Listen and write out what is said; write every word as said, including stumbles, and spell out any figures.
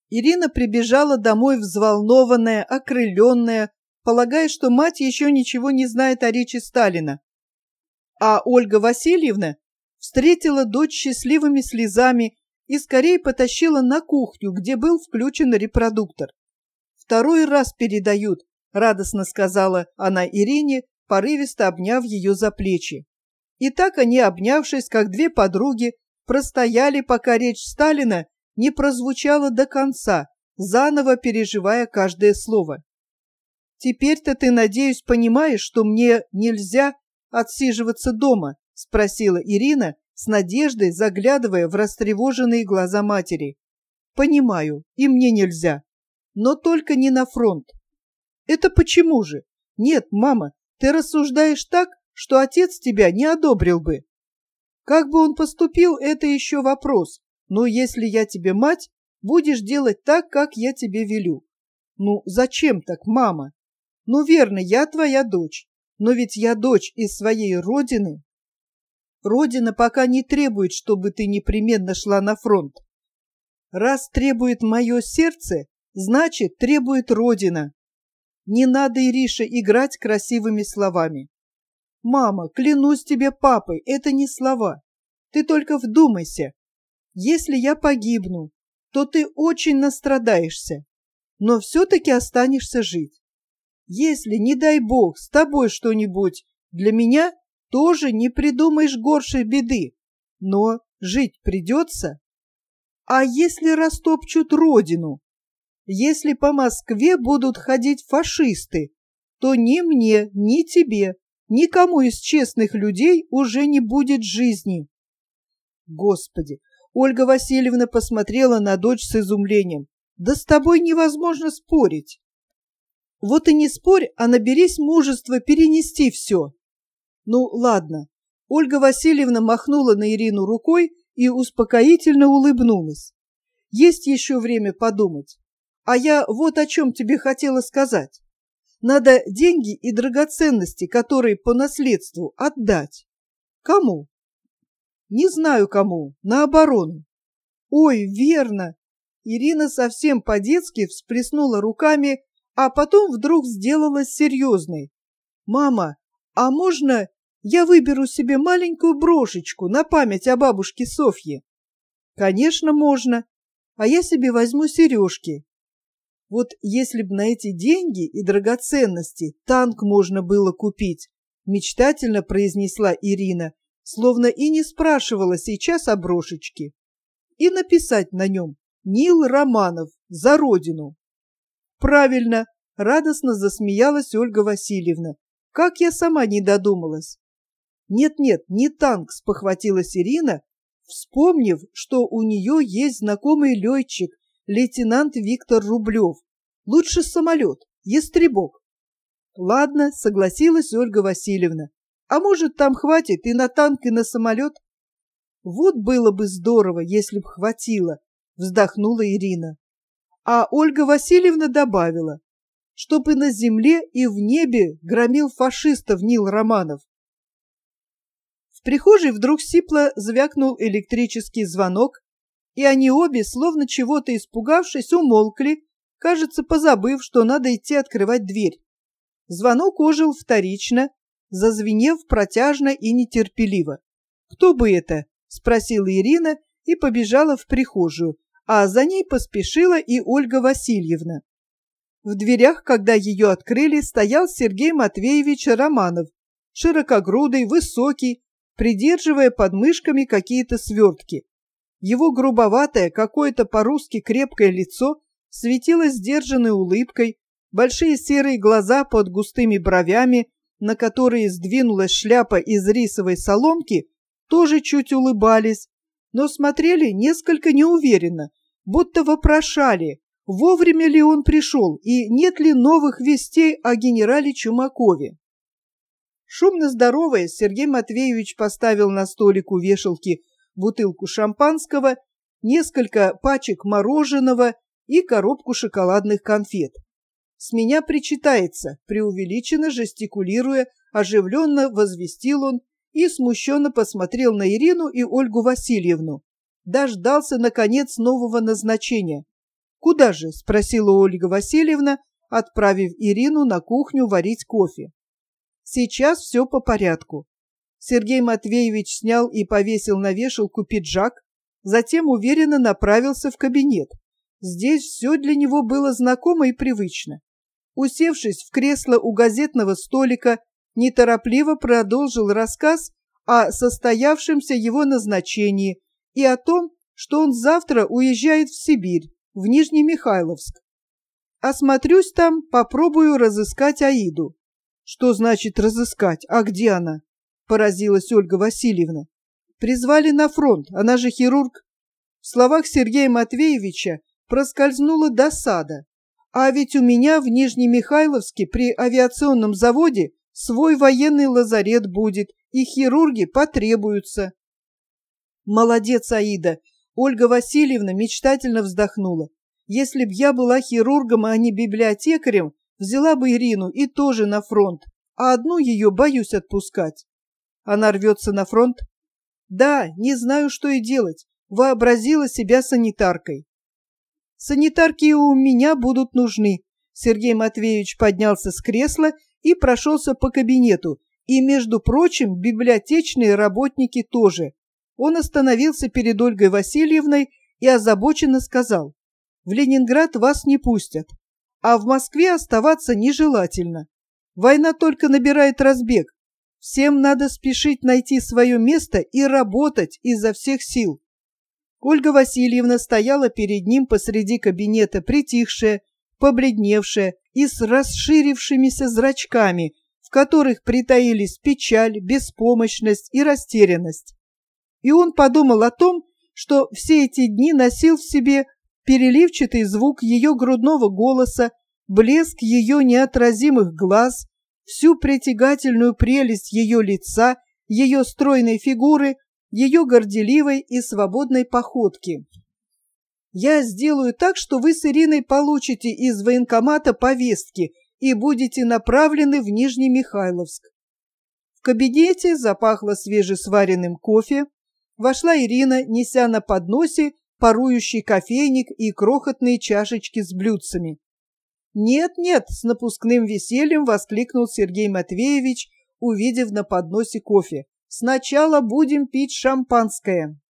Ирина прибежала домой взволнованная, окрыленная, полагая, что мать еще ничего не знает о речи Сталина. А Ольга Васильевна встретила дочь счастливыми слезами и скорее потащила на кухню, где был включен репродуктор. «Второй раз передают», — радостно сказала она Ирине, порывисто обняв ее за плечи. И так они, обнявшись, как две подруги, простояли, пока речь Сталина не прозвучала до конца, заново переживая каждое слово. «Теперь-то ты, надеюсь, понимаешь, что мне нельзя отсиживаться дома?» — спросила Ирина, с надеждой заглядывая в растревоженные глаза матери. «Понимаю, и мне нельзя. Но только не на фронт». «Это почему же? Нет, мама, ты рассуждаешь так, что отец тебя не одобрил бы. Как бы он поступил, это еще вопрос. Но если я тебе мать, будешь делать так, как я тебе велю». «Ну, зачем так, мама? Ну, верно, я твоя дочь. Но ведь я дочь из своей родины. Родина пока не требует, чтобы ты непременно шла на фронт. Раз требует мое сердце, значит, требует Родина. Не надо, Ириша, играть красивыми словами. Мама, клянусь тебе папой, это не слова. Ты только вдумайся. Если я погибну, то ты очень настрадаешься, но все-таки останешься жить. Если, не дай бог, с тобой что-нибудь, для меня тоже не придумаешь горшей беды, но жить придется. А если растопчут родину? Если по Москве будут ходить фашисты, то ни мне, ни тебе, никому из честных людей уже не будет жизни». Господи! Ольга Васильевна посмотрела на дочь с изумлением. «Да с тобой невозможно спорить». «Вот и не спорь, а наберись мужества перенести все». «Ну, ладно». Ольга Васильевна махнула на Ирину рукой и успокоительно улыбнулась. «Есть еще время подумать. А я вот о чем тебе хотела сказать. Надо деньги и драгоценности, которые по наследству, отдать». «Кому?» «Не знаю кому, на оборону». «Ой, верно!» Ирина совсем по-детски всплеснула руками, а потом вдруг сделалась серьезной. «Мама, а можно я выберу себе маленькую брошечку на память о бабушке Софье?» «Конечно, можно. А я себе возьму сережки. Вот если б на эти деньги и драгоценности танк можно было купить», мечтательно произнесла Ирина, словно и не спрашивала сейчас о брошечке, «и написать на нем Нил Романов за родину». «Правильно!» — радостно засмеялась Ольга Васильевна. «Как я сама не додумалась!» «Нет-нет, не танк», — спохватилась Ирина, вспомнив, что у нее есть знакомый летчик, лейтенант Виктор Рублев. «Лучше самолет, ястребок». «Ладно», — согласилась Ольга Васильевна. «А может, там хватит и на танк, и на самолет?» «Вот было бы здорово, если б хватило», — вздохнула Ирина. А Ольга Васильевна добавила, чтобы на земле и в небе громил фашистов Нил Романов. В прихожей вдруг сипло звякнул электрический звонок, и они обе, словно чего-то испугавшись, умолкли, кажется, позабыв, что надо идти открывать дверь. Звонок ожил вторично, зазвенев протяжно и нетерпеливо. «Кто бы это?» — спросила Ирина и побежала в прихожую, а за ней поспешила и Ольга Васильевна. В дверях, когда ее открыли, стоял Сергей Матвеевич Романов, широкогрудый, высокий, придерживая под мышками какие-то свертки. Его грубоватое, какое-то по-русски крепкое лицо светилось сдержанной улыбкой, большие серые глаза под густыми бровями, на которые сдвинулась шляпа из рисовой соломки, тоже чуть улыбались, но смотрели несколько неуверенно, будто вопрошали, вовремя ли он пришел и нет ли новых вестей о генерале Чумакове. Шумно здороваясь, Сергей Матвеевич поставил на столик у вешалки бутылку шампанского, несколько пачек мороженого и коробку шоколадных конфет. «С меня причитается», — преувеличенно жестикулируя, оживленно возвестил он и смущенно посмотрел на Ирину и Ольгу Васильевну. Дождался, наконец, нового назначения. «Куда же?» – спросила Ольга Васильевна, отправив Ирину на кухню варить кофе. «Сейчас все по порядку». Сергей Матвеевич снял и повесил на вешалку пиджак, затем уверенно направился в кабинет. Здесь все для него было знакомо и привычно. Усевшись в кресло у газетного столика, неторопливо продолжил рассказ о состоявшемся его назначении и о том, что он завтра уезжает в Сибирь, в Нижнемихайловск. «Осмотрюсь там, попробую разыскать Аиду». «Что значит разыскать? А где она?» – поразилась Ольга Васильевна. «Призвали на фронт, она же хирург». В словах Сергея Матвеевича проскользнула досада. «А ведь у меня в Нижнемихайловске при авиационном заводе свой военный лазарет будет, и хирурги потребуются». «Молодец, Аида!» Ольга Васильевна мечтательно вздохнула. «Если б я была хирургом, а не библиотекарем, взяла бы Ирину и тоже на фронт, а одну ее боюсь отпускать». «Она рвется на фронт?» «Да, не знаю, что и делать. Вообразила себя санитаркой». «Санитарки и у меня будут нужны». Сергей Матвеевич поднялся с кресла и прошелся по кабинету, и, между прочим, библиотечные работники тоже. Он остановился перед Ольгой Васильевной и озабоченно сказал: «В Ленинград вас не пустят, а в Москве оставаться нежелательно. Война только набирает разбег. Всем надо спешить найти свое место и работать изо всех сил». Ольга Васильевна стояла перед ним посреди кабинета, притихшая, побледневшая и с расширившимися зрачками, в которых притаились печаль, беспомощность и растерянность. И он подумал о том, что все эти дни носил в себе переливчатый звук ее грудного голоса, блеск ее неотразимых глаз, всю притягательную прелесть ее лица, ее стройной фигуры, ее горделивой и свободной походки. «Я сделаю так, что вы с Ириной получите из военкомата повестки и будете направлены в Нижнемихайловск». В кабинете запахло свежесваренным кофе. Вошла Ирина, неся на подносе парующий кофейник и крохотные чашечки с блюдцами. «Нет, нет!» – с напускным весельем воскликнул Сергей Матвеевич, увидев на подносе кофе. «Сначала будем пить шампанское».